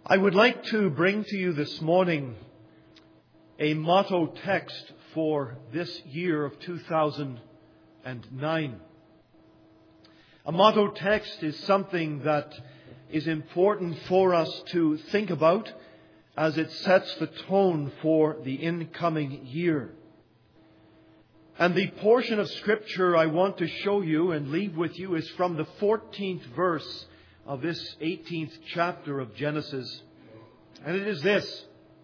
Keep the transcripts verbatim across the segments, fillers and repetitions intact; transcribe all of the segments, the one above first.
I would like to bring to you this morning a motto text for this year of two thousand nine. A motto text is something that is important for us to think about as it sets the tone for the incoming year. And the portion of Scripture I want to show you and leave with you is from the fourteenth verse of this eighteenth chapter of Genesis. And it is this: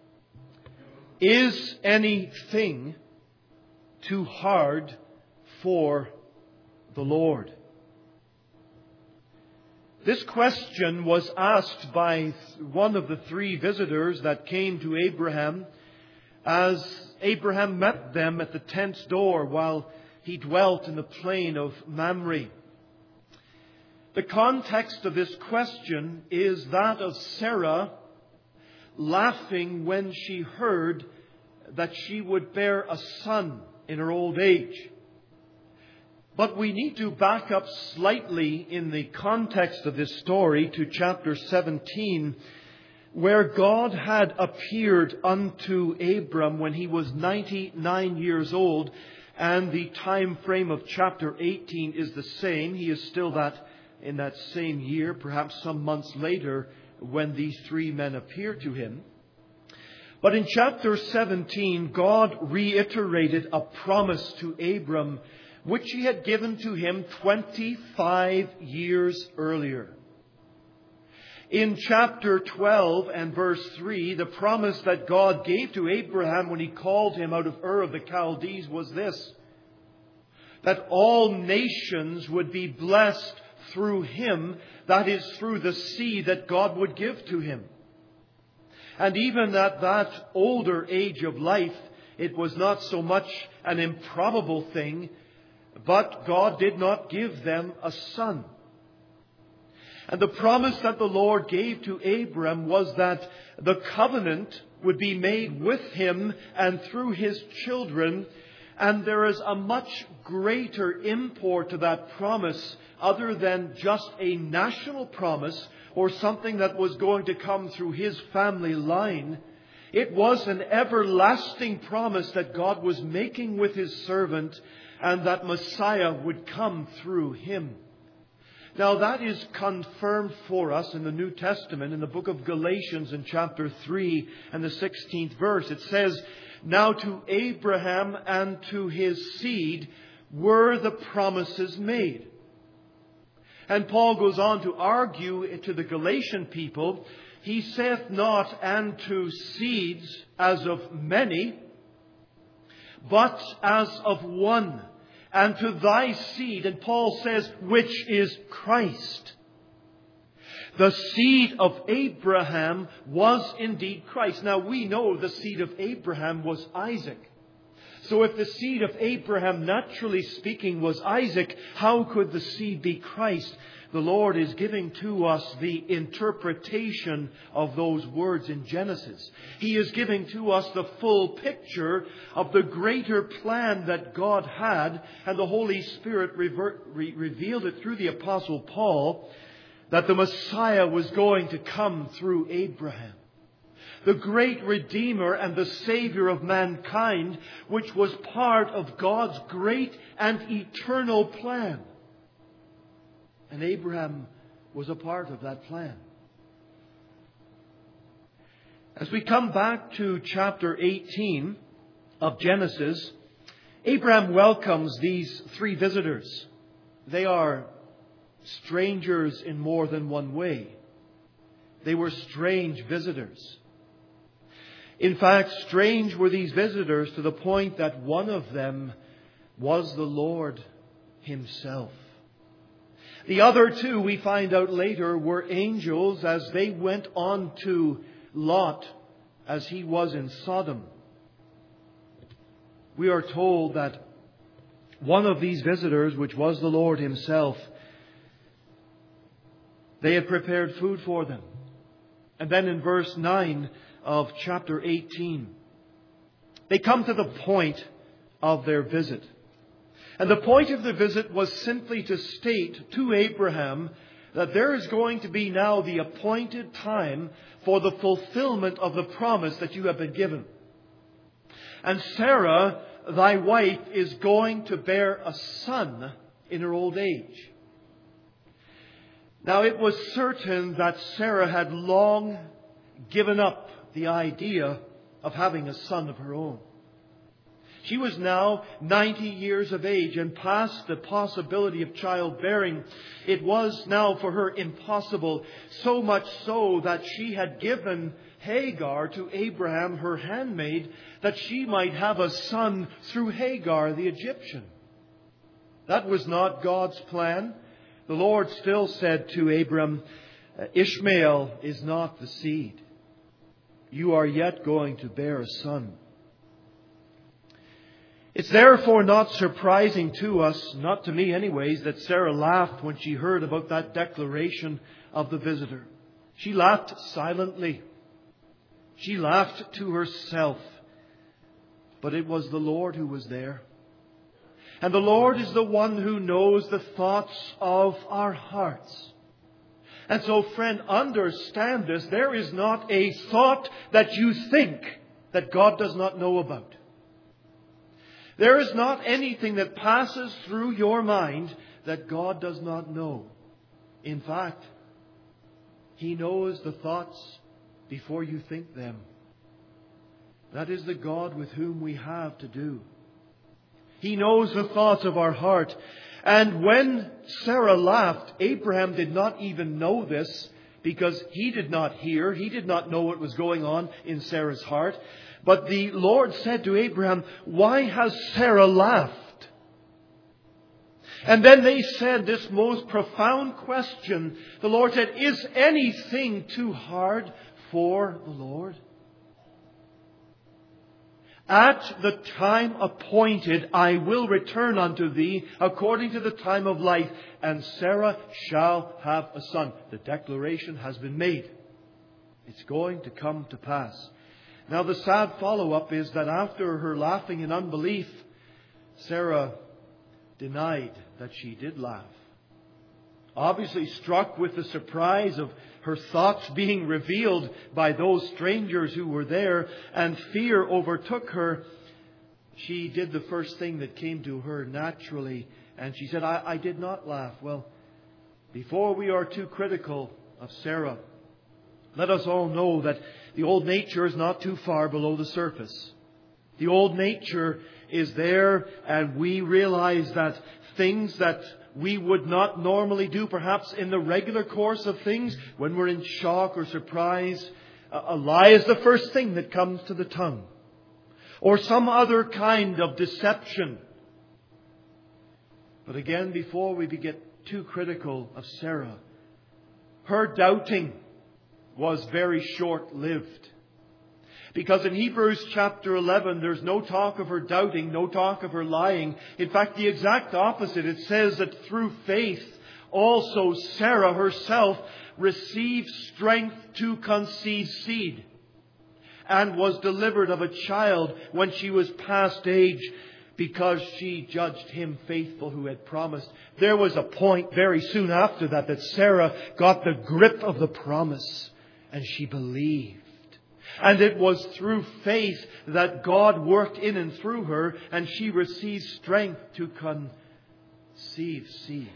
Is anything too hard for the Lord? This question was asked by one of the three visitors that came to Abraham as Abraham met them at the tent's door while he dwelt in the plain of Mamre. The context of this question is that of Sarah laughing when she heard that she would bear a son in her old age. But we need to back up slightly in the context of this story to chapter seventeen, where God had appeared unto Abram when he was ninety-nine years old, and the time frame of chapter eighteen is the same. He is still that in that same year, perhaps some months later, when these three men appear to him. But in chapter seventeen, God reiterated a promise to Abram which he had given to him twenty-five years earlier. In chapter twelve and verse three, the promise that God gave to Abraham when he called him out of Ur of the Chaldees was this: that all nations would be blessed through him, that is, through the seed that God would give to him. And even at that older age of life, it was not so much an improbable thing, but God did not give them a son. And the promise that the Lord gave to Abram was that the covenant would be made with him and through his children. And there is a much greater import to that promise other than just a national promise or something that was going to come through his family line. It was an everlasting promise that God was making with his servant, and that Messiah would come through him. Now that is confirmed for us in the New Testament in the book of Galatians in chapter three and the sixteenth verse. It says, "Now to Abraham and to his seed were the promises made." And Paul goes on to argue to the Galatian people, he saith not, "and to seeds as of many, but as of one, and to thy seed," and Paul says, "which is Christ." The seed of Abraham was indeed Christ. Now we know the seed of Abraham was Isaac. So if the seed of Abraham, naturally speaking, was Isaac, how could the seed be Christ? The Lord is giving to us the interpretation of those words in Genesis. He is giving to us the full picture of the greater plan that God had, and the Holy Spirit revert, re- revealed it through the Apostle Paul, that the Messiah was going to come through Abraham. The great Redeemer and the Savior of mankind, which was part of God's great and eternal plan. And Abraham was a part of that plan. As we come back to chapter eighteen of Genesis, Abraham welcomes these three visitors. They are strangers in more than one way. They were strange visitors. In fact, strange were these visitors to the point that one of them was the Lord himself. The other two, we find out later, were angels as they went on to Lot as he was in Sodom. We are told that one of these visitors, which was the Lord himself, they had prepared food for them. And then in verse nine of chapter eighteen, they come to the point of their visit. And the point of the visit was simply to state to Abraham that there is going to be now the appointed time for the fulfillment of the promise that you have been given. And Sarah, thy wife, is going to bear a son in her old age. Now it was certain that Sarah had long given up the idea of having a son of her own. She was now ninety years of age and past the possibility of childbearing. It was now for her impossible, so much so that she had given Hagar to Abraham, her handmaid, that she might have a son through Hagar, the Egyptian. That was not God's plan. The Lord still said to Abram, Ishmael is not the seed. You are yet going to bear a son. It's therefore not surprising to us, not to me anyways, that Sarah laughed when she heard about that declaration of the visitor. She laughed silently. She laughed to herself. But it was the Lord who was there. And the Lord is the one who knows the thoughts of our hearts. And so, friend, understand this. There is not a thought that you think that God does not know about. There is not anything that passes through your mind that God does not know. In fact, He knows the thoughts before you think them. That is the God with whom we have to do. He knows the thoughts of our heart. And when Sarah laughed, Abraham did not even know this because he did not hear. He did not know what was going on in Sarah's heart. But the Lord said to Abraham, why has Sarah laughed? And then they said this most profound question. The Lord said, is anything too hard for the Lord? At the time appointed, I will return unto thee according to the time of life, and Sarah shall have a son. The declaration has been made. It's going to come to pass. Now the sad follow-up is that after her laughing in unbelief, Sarah denied that she did laugh. Obviously struck with the surprise of her thoughts being revealed by those strangers who were there, and fear overtook her, she did the first thing that came to her naturally, and she said, I, I did not laugh. Well, before we are too critical of Sarah, let us all know that the old nature is not too far below the surface. The old nature is there, and we realize that things that we would not normally do, perhaps in the regular course of things, when we're in shock or surprise, a lie is the first thing that comes to the tongue. Or some other kind of deception. But again, before we get too critical of Sarah, her doubting was very short-lived. Because in Hebrews chapter eleven, there's no talk of her doubting, no talk of her lying. In fact, the exact opposite. It says that through faith, also Sarah herself received strength to conceive seed, and was delivered of a child when she was past age, because she judged him faithful who had promised. There was a point very soon after that that Sarah got the grip of the promise, and she believed. And it was through faith that God worked in and through her, and she received strength to conceive seed.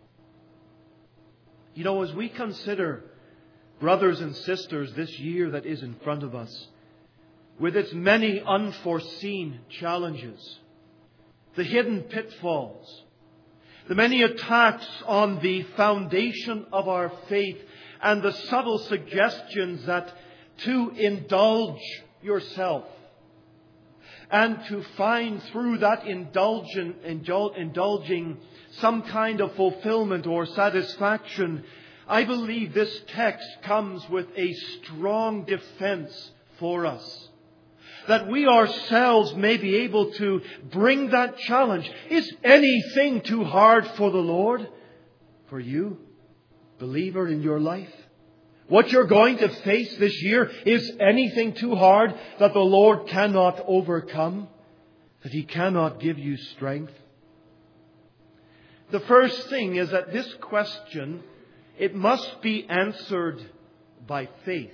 You know, as we consider, brothers and sisters, this year that is in front of us, with its many unforeseen challenges, the hidden pitfalls, the many attacks on the foundation of our faith, and the subtle suggestions that to indulge yourself and to find through that indulgent, indul- indulging some kind of fulfillment or satisfaction, I believe this text comes with a strong defense for us. That we ourselves may be able to bring that challenge. Is anything too hard for the Lord? For you, believer, in your life? What you're going to face this year, is anything too hard that the Lord cannot overcome? That He cannot give you strength? The first thing is that this question it must be answered by faith.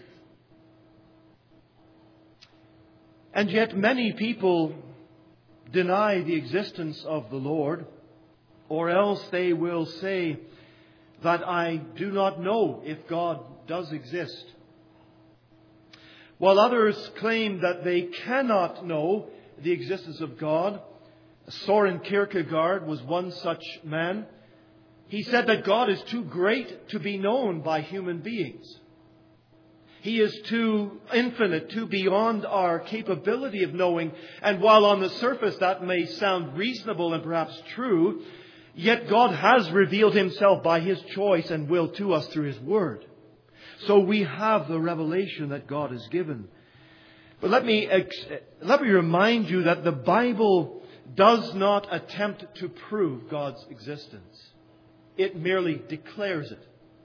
And yet many people deny the existence of the Lord, or else they will say that I do not know if God does exist. While others claim that they cannot know the existence of God, Soren Kierkegaard was one such man. He said that God is too great to be known by human beings. He is too infinite, too beyond our capability of knowing. And while on the surface that may sound reasonable and perhaps true, yet God has revealed Himself by His choice and will to us through His Word. So we have the revelation that God has given. But let me, let me remind you that the Bible does not attempt to prove God's existence. It merely declares it.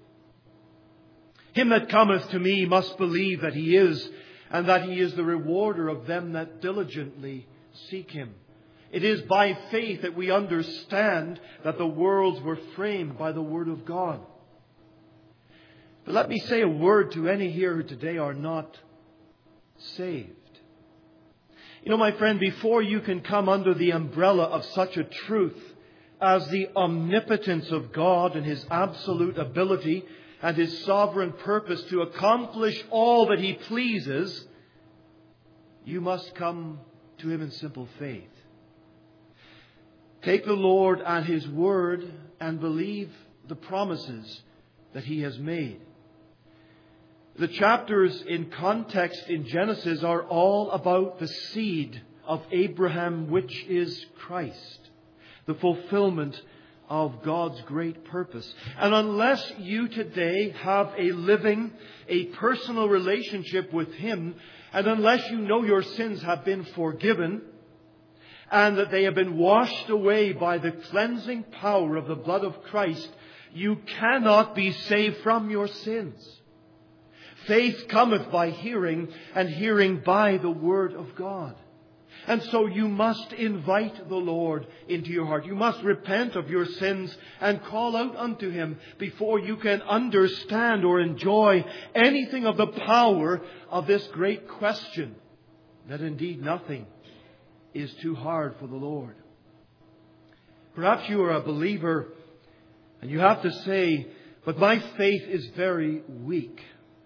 Him that cometh to me must believe that He is, and that He is the rewarder of them that diligently seek Him. It is by faith that we understand that the worlds were framed by the Word of God. But let me say a word to any here who today are not saved. You know, my friend, before you can come under the umbrella of such a truth as the omnipotence of God and His absolute ability and His sovereign purpose to accomplish all that He pleases, you must come to Him in simple faith. Take the Lord at His word and believe the promises that He has made. The chapters in context in Genesis are all about the seed of Abraham, which is Christ, the fulfillment of God's great purpose. And unless you today have a living, a personal relationship with Him, and unless you know your sins have been forgiven, and that they have been washed away by the cleansing power of the blood of Christ, you cannot be saved from your sins. Faith cometh by hearing, and hearing by the Word of God. And so you must invite the Lord into your heart. You must repent of your sins and call out unto Him before you can understand or enjoy anything of the power of this great question, that indeed nothing is too hard for the Lord. Perhaps you are a believer and you have to say, but my faith is very weak.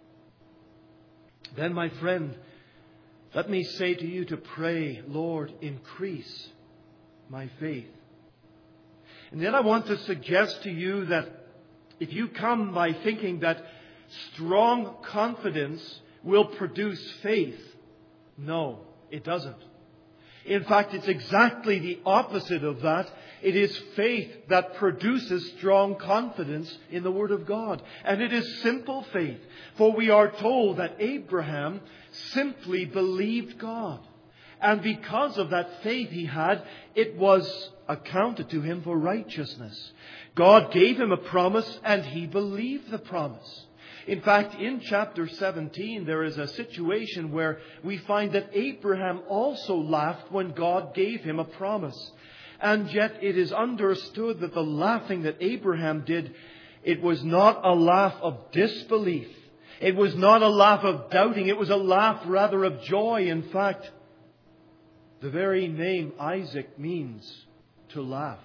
Then, my friend, let me say to you to pray, Lord, increase my faith. And then I want to suggest to you that if you come by thinking that strong confidence will produce faith, no, it doesn't. In fact, it's exactly the opposite of that. It is faith that produces strong confidence in the Word of God. And it is simple faith. For we are told that Abraham simply believed God. And because of that faith he had, it was accounted to him for righteousness. God gave him a promise and he believed the promise. In fact, in chapter seventeen, there is a situation where we find that Abraham also laughed when God gave him a promise. And yet it is understood that the laughing that Abraham did, it was not a laugh of disbelief. It was not a laugh of doubting. It was a laugh rather of joy. In fact, the very name Isaac means to laugh.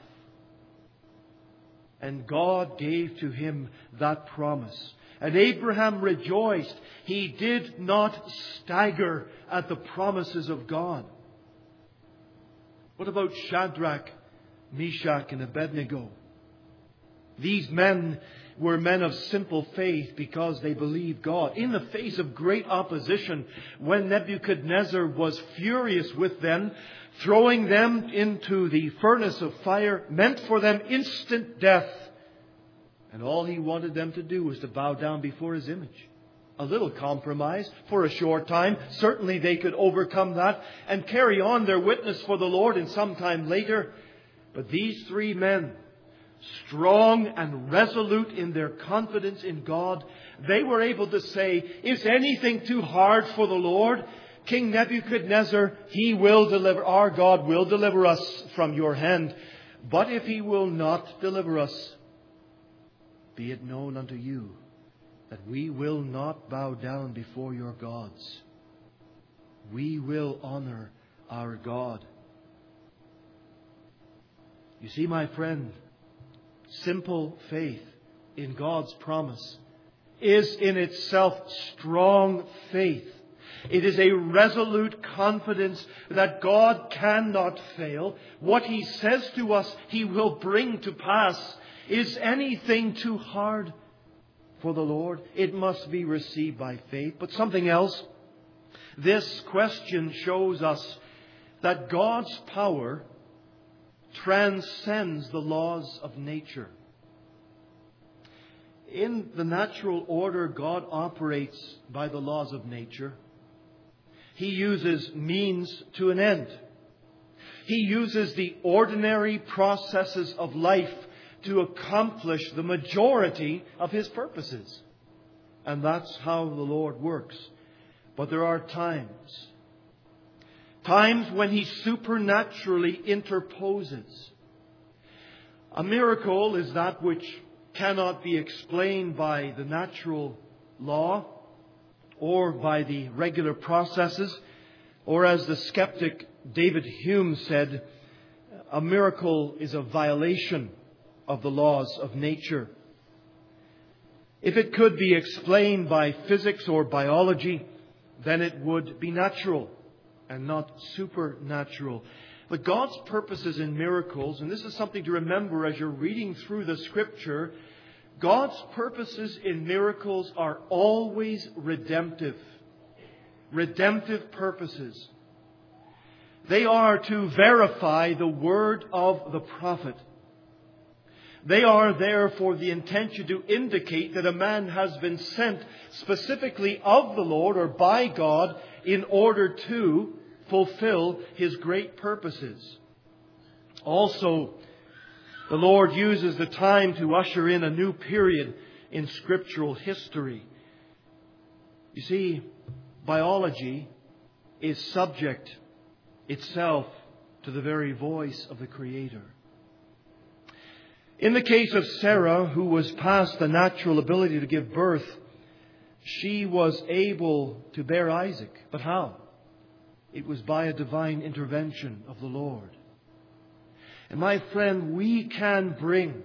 And God gave to him that promise. And Abraham rejoiced. He did not stagger at the promises of God. What about Shadrach, Meshach, and Abednego? These men were men of simple faith because they believed God. In the face of great opposition, when Nebuchadnezzar was furious with them, throwing them into the furnace of fire, meant for them instant death. And all he wanted them to do was to bow down before his image. A little compromise for a short time. Certainly they could overcome that and carry on their witness for the Lord in some time later. But these three men, strong and resolute in their confidence in God, they were able to say, is anything too hard for the Lord? King Nebuchadnezzar, He will deliver, our God will deliver us from your hand. But if He will not deliver us, be it known unto you that we will not bow down before your gods. We will honor our God. You see, my friend, simple faith in God's promise is in itself strong faith. It is a resolute confidence that God cannot fail. What He says to us, He will bring to pass. Is anything too hard for the Lord? It must be received by faith. But something else. This question shows us that God's power transcends the laws of nature. In the natural order, God operates by the laws of nature. He uses means to an end. He uses the ordinary processes of life to accomplish the majority of His purposes. And that's how the Lord works. But there are times, times when He supernaturally interposes. A miracle is that which cannot be explained by the natural law or by the regular processes, or as the skeptic David Hume said, a miracle is a violation of the laws of nature. If it could be explained by physics or biology, then it would be natural and not supernatural. But God's purposes in miracles, and this is something to remember as you're reading through the Scripture, God's purposes in miracles are always redemptive. Redemptive purposes. They are to verify the word of the prophet. They are there for the intention to indicate that a man has been sent specifically of the Lord or by God in order to fulfill His great purposes. Also, the Lord uses the time to usher in a new period in scriptural history. You see, biology is subject itself to the very voice of the Creator. In the case of Sarah, who was past the natural ability to give birth, she was able to bear Isaac. But how? It was by a divine intervention of the Lord. And my friend, we can bring,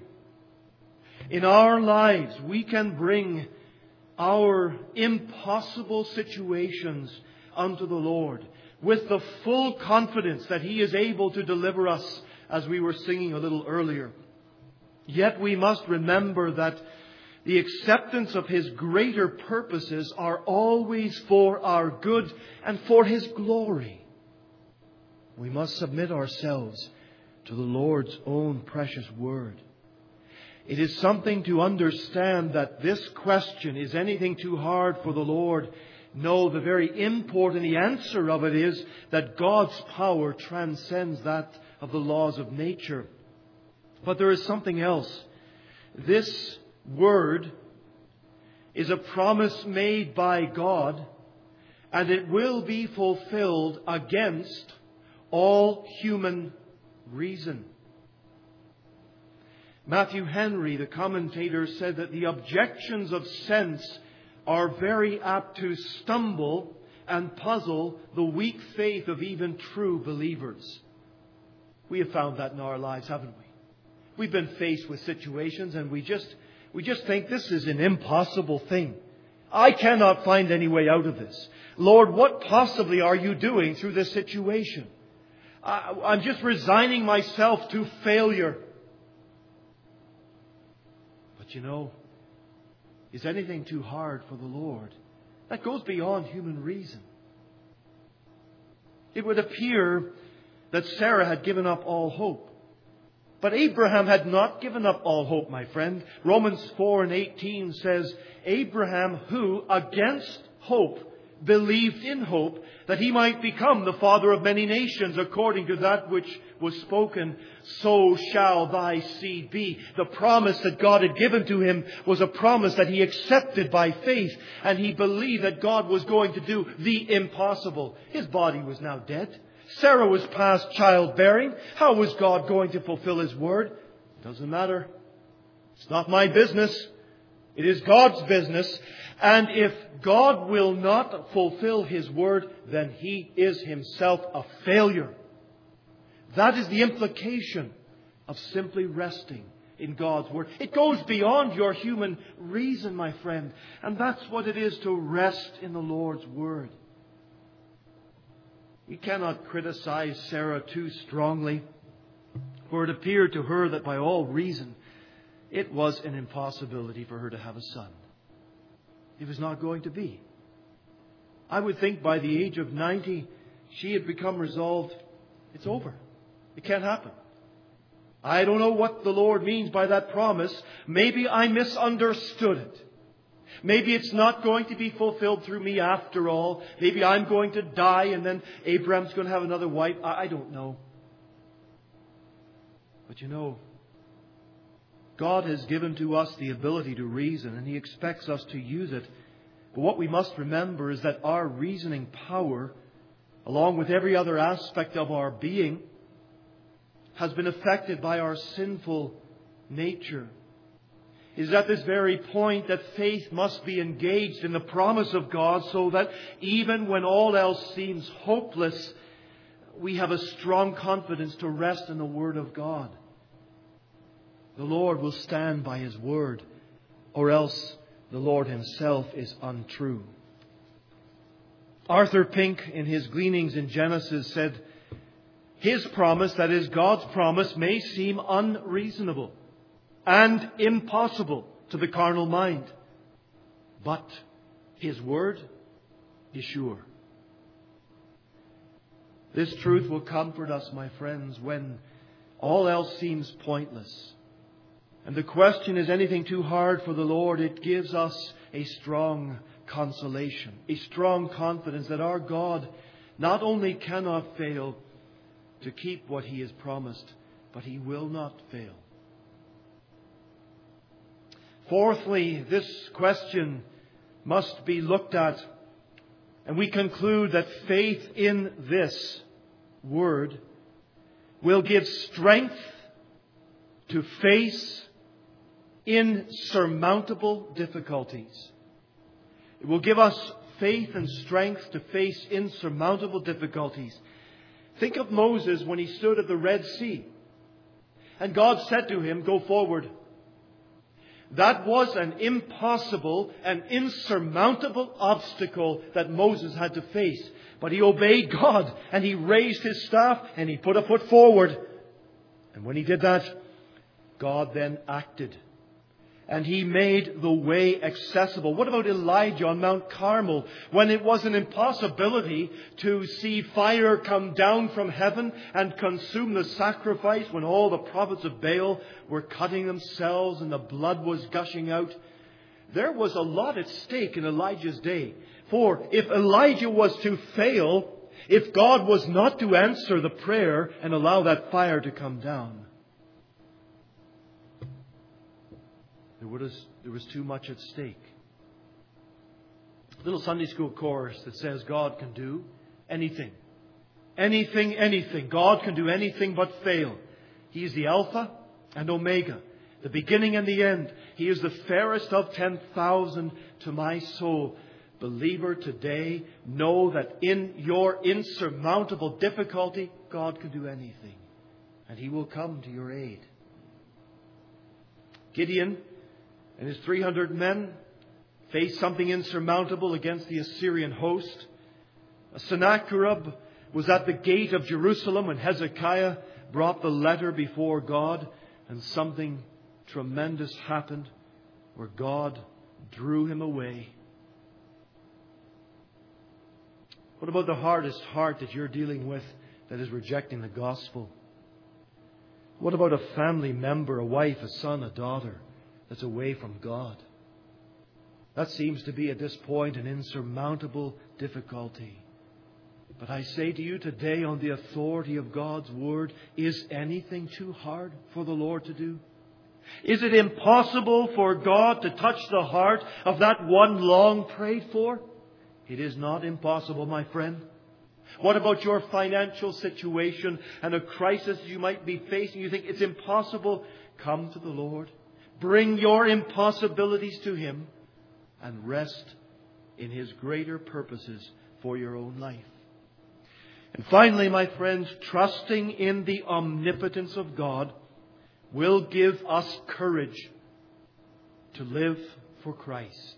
in our lives, we can bring our impossible situations unto the Lord with the full confidence that He is able to deliver us, as we were singing a little earlier. Yet we must remember that the acceptance of His greater purposes are always for our good and for His glory. We must submit ourselves to the Lord's own precious word. It is something to understand that this question, is anything too hard for the Lord? No, the very import and the answer of it is that God's power transcends that of the laws of nature. But there is something else. This word is a promise made by God, and it will be fulfilled against all human reason. Matthew Henry, the commentator, said that the objections of sense are very apt to stumble and puzzle the weak faith of even true believers. We have found that in our lives, haven't we? We've been faced with situations and we just we just think this is an impossible thing. I cannot find any way out of this. Lord, what possibly are you doing through this situation? I, I'm just resigning myself to failure. But you know, is anything too hard for the Lord? That goes beyond human reason. It would appear that Sarah had given up all hope. But Abraham had not given up all hope, my friend. Romans four and eighteen says, Abraham, who against hope believed in hope, that he might become the father of many nations, according to that which was spoken, so shall thy seed be. The promise that God had given to him was a promise that he accepted by faith, and he believed that God was going to do the impossible. His body was now dead. Sarah was past childbearing. How was God going to fulfill His word? Doesn't matter. It's not my business. It is God's business. And if God will not fulfill His word, then He is Himself a failure. That is the implication of simply resting in God's word. It goes beyond your human reason, my friend. And that's what it is to rest in the Lord's word. We cannot criticize Sarah too strongly, for it appeared to her that by all reason it was an impossibility for her to have a son. It was not going to be. I would think by the age of ninety, she had become resolved, it's over. It can't happen. I don't know what the Lord means by that promise. Maybe I misunderstood it. Maybe it's not going to be fulfilled through me after all. Maybe I'm going to die and then Abraham's going to have another wife. I don't know. But you know, God has given to us the ability to reason, and He expects us to use it. But what we must remember is that our reasoning power, along with every other aspect of our being, has been affected by our sinful nature. It is at this very point that faith must be engaged in the promise of God, so that even when all else seems hopeless, we have a strong confidence to rest in the Word of God. The Lord will stand by His word, or else the Lord Himself is untrue. Arthur Pink, in his Gleanings in Genesis, said, His promise, that is God's promise, may seem unreasonable and impossible to the carnal mind, but His word is sure. This truth will comfort us, my friends, when all else seems pointless. And the question is anything too hard for the Lord. It gives us a strong consolation, a strong confidence that our God not only cannot fail to keep what He has promised, but He will not fail. Fourthly, this question must be looked at, and we conclude that faith in this word will give strength to face insurmountable difficulties. It will give us faith and strength to face insurmountable difficulties. Think of Moses when he stood at the Red Sea, and God said to him, "Go forward." That was an impossible and insurmountable obstacle that Moses had to face. But he obeyed God, and he raised his staff, and he put a foot forward. And when he did that, God then acted. And He made the way accessible. What about Elijah on Mount Carmel, when it was an impossibility to see fire come down from heaven and consume the sacrifice, when all the prophets of Baal were cutting themselves and the blood was gushing out? There was a lot at stake in Elijah's day. For if Elijah was to fail, if God was not to answer the prayer and allow that fire to come down, There was, there was too much at stake. A little Sunday school chorus that says God can do anything. Anything, anything. God can do anything but fail. He is the Alpha and Omega, the beginning and the end. He is the fairest of ten thousand to my soul. Believer, today, know that in your insurmountable difficulty, God can do anything. And He will come to your aid. Gideon and his three hundred men faced something insurmountable against the Assyrian host. Sennacherib was at the gate of Jerusalem when Hezekiah brought the letter before God, and something tremendous happened where God drew him away. What about the hardest heart that you're dealing with that is rejecting the gospel? What about a family member, a wife, a son, a daughter that's away from God? That seems to be at this point an insurmountable difficulty. But I say to you today, on the authority of God's Word, is anything too hard for the Lord to do? Is it impossible for God to touch the heart of that one long prayed for? It is not impossible, my friend. What about your financial situation and a crisis you might be facing? You think it's impossible? Come to the Lord. Bring your impossibilities to Him and rest in His greater purposes for your own life. And finally, my friends, trusting in the omnipotence of God will give us courage to live for Christ.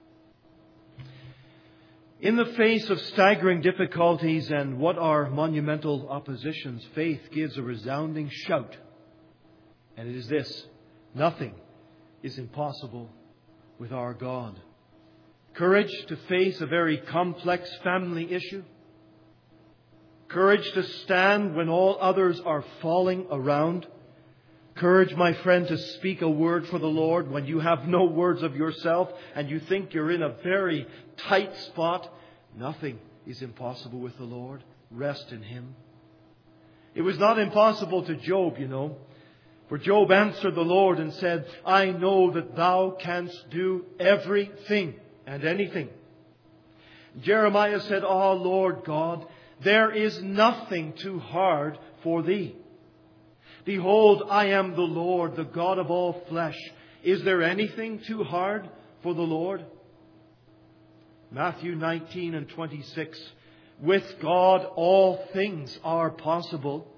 In the face of staggering difficulties and what are monumental oppositions, faith gives a resounding shout. And it is this: nothing is impossible with our God. Courage to face a very complex family issue. Courage to stand when all others are falling around. Courage, my friend, to speak a word for the Lord when you have no words of yourself and you think you're in a very tight spot. Nothing is impossible with the Lord. Rest in Him. It was not impossible to Job, you know. For Job answered the Lord and said, I know that Thou canst do everything and anything. Jeremiah said, Oh Lord God, there is nothing too hard for Thee. Behold, I am the Lord, the God of all flesh. Is there anything too hard for the Lord? Matthew nineteen and twenty-six. With God all things are possible.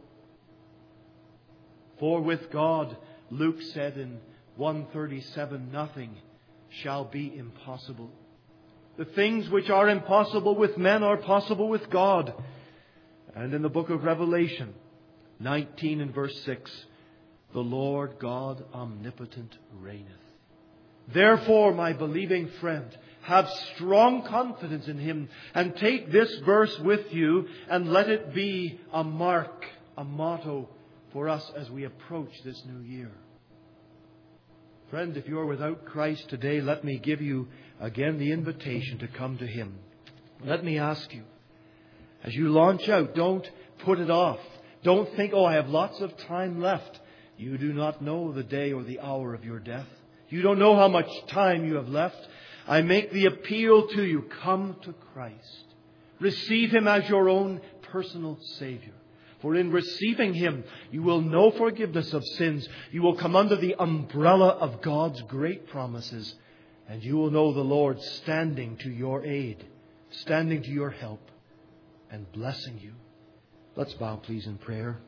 For with God, Luke said in one thirty-seven, nothing shall be impossible. The things which are impossible with men are possible with God. And in the book of Revelation, nineteen and verse six, the Lord God omnipotent reigneth. Therefore, my believing friend, have strong confidence in Him and take this verse with you and let it be a mark, a motto for us as we approach this new year. Friend, if you are without Christ today, let me give you again the invitation to come to Him. Let me ask you, as you launch out, don't put it off. Don't think, oh, I have lots of time left. You do not know the day or the hour of your death. You don't know how much time you have left. I make the appeal to you, come to Christ. Receive Him as your own personal Savior. For in receiving Him, you will know forgiveness of sins. You will come under the umbrella of God's great promises. And you will know the Lord standing to your aid, standing to your help, and blessing you. Let's bow, please, in prayer.